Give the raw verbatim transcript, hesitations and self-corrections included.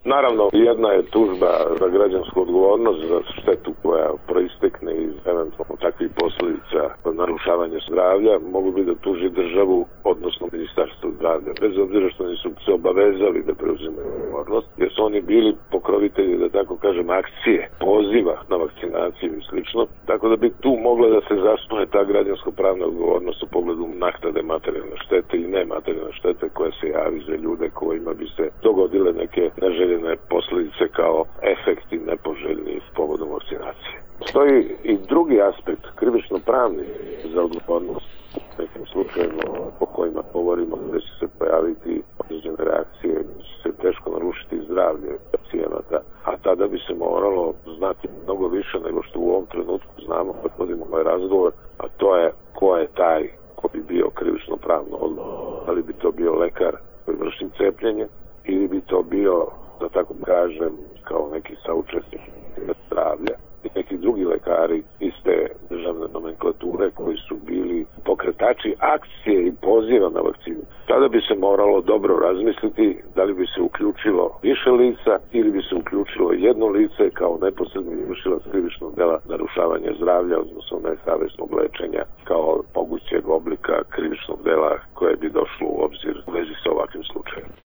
Naravno, jedna je tužba za građansku odgovornost za štetu koja proistekne iz eventualno takvih posljedica narušavanja zdravlja. Mogu bi da tuži državu, odnosno Ministarstvo zdravlja, bez obzira što nisu se obavezali da preuzimaju odgovornost, jer su oni bili pokrovitelji, da tako kažem, akcije, poziva na vakcinaciju i slično, tako da bi tu mogla da se zasnuje ta građansko-pravna odgovornost u pogledu naknade materijalne štete i nematerijalne štete koja se javi za ljude kojima bi se dogodile neke neželjene posljedice kao efekti nepoželjni povodom vakcinacije. Stoji i drugi aspekt, krivično-pravni za odgovornost u nekim slučajima po kojima govorimo da će se pojaviti određene reakcije, da će se teško narušiti zdravlje pacijenata, a tada bi se moralo znati mnogo više nego što u ovom trenutku znamo kad vodimo ovaj razgovor, a to je ko je taj ko bi bio krivično-pravno odgovoran. Da li bi to bio lekar koji vrši cepljenje ili bi to bio, da tako kažem, kao neki saučesnik zdravlja i neki drugi lekari iz te državne nomenklature koji su bili pokretači akcije i poziva na vakcinu. Tada bi se moralo dobro razmisliti da li bi se uključilo više lica ili bi se uključilo jedno lice kao neposredni izvršilac krivičnog dela narušavanja zdravlja, odnosno nesavesnog lečenja kao mogućeg oblika krivičnog dela koje bi došlo u obzir u vezi sa ovakvim slučajem.